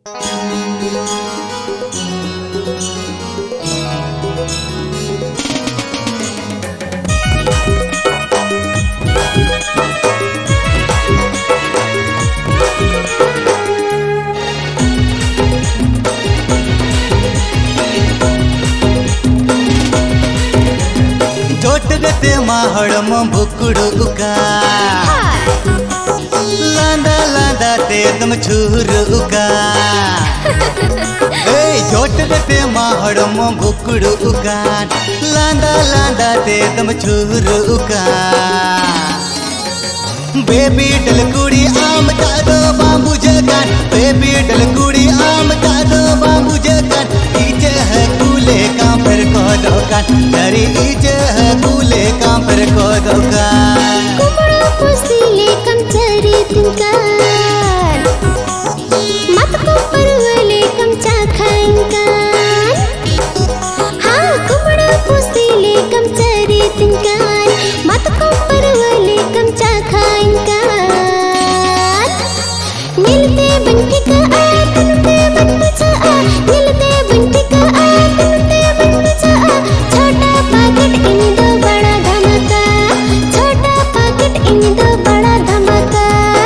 ಜೋಟಗತೆ ಮಾಹಳಮ ಬುಕ್ಕುಡುಕ लांदा लांदा ते दम छुरुका ए ಜೋಟಗತೆ ಮಾಹಳಮ ಬುಕ್ಕುಡುಕ लांदा लांदा ते दम छुरुका बेबी डलकुड़ी आम का दो बाबू जगान बेबी डलकुड़ी आम का दो बाबू जगान इचे है कूले काम पर को दोकान डरी इचे है कूले काम पर को दोकान कुमड़ा पुसीले कम चरी तिनकान मत को परवले कम चा खाएंकान हाँ कुमड़ा पुसीले कम चरी तिनकान मत को परवले कम चा खाएंकान मिलते बनके का आ तनुते बन बचा आ मिलते बनके का आ तनुते बन बचा आ छोटा पैकेट इन दो बड़ा धमाका छोटा पैकेट इन दो बड़ा धमाका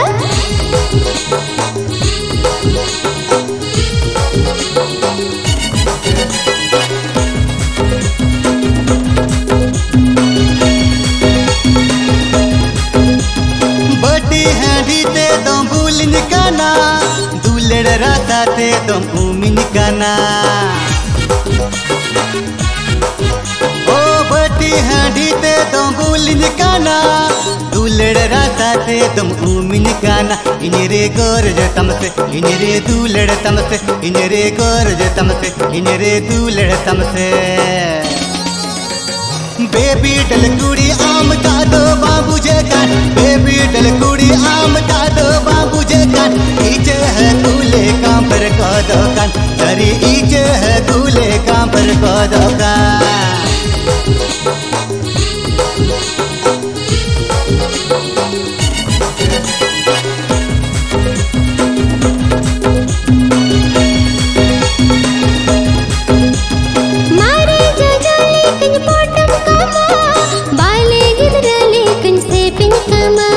बड़ी हैंडी ते दम भूल निकाना दूलड़ राता ते दम उमी निकाना ओ बड़ी हैंडी ते दम भूल निकाना दूलड़ राता ते दम उमी निकाना इनरे गोरज तमसे इनरे दूलड़ तमसे इनरे गोरज तमसे इनरे दूलड़ तमसे बेबी डलकुड़ी आम का दो बाबू जगान बेबी डलकुड़ी आम का दो बाबू जगान इचे है कूले काम पर को दोकान डरी इचे है कूले काम पर को दोकान मारे जो जाले कन पोटम कमा बाले गिदरले कन से पिन कमा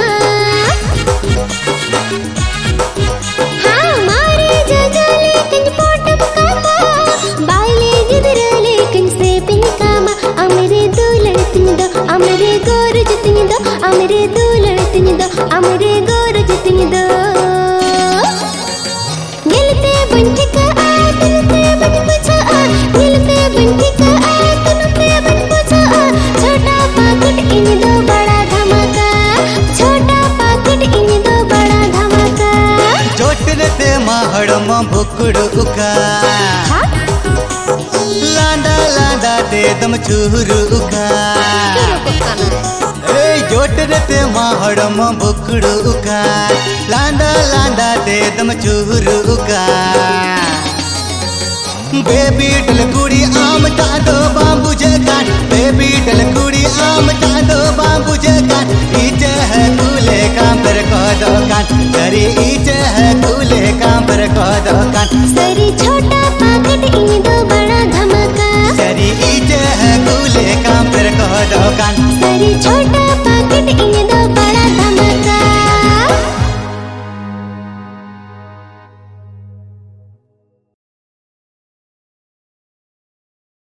हाँ मारे जो जाले कन पोटम कमा बाले गिदरले कन से पिन कमा अमरे दूलड़ तिन दो अमरे गोरज तिन दो अमरे दूलड़ तिन दो अमरे गोरज तिन दो मिलते बनके का आ तनुते बन बचा आ मिलते बनके का आ तनुते बन बचा आ छोटा पैकेट इन दो बड़ा धमाका छोटा पैकेट इन दो बड़ा धमाका ಜೋಟಗತೆ ಮಾಹಳಮ ಬುಕ್ಕುಡುಕ हाँ लांदा लांदा ते दम छुरुका ए ಜೋಟಗತೆ ಮಾಹಳಮ ಬುಕ್ಕುಡುಕ लांदा लांदा ते दम छुरुका बेबी डलकुड़ी आम का दो बाबू जगान बेबी डलकुड़ी आम का दो बाबू जगान इचे है कूले काम पर को दोकान डरी इचे है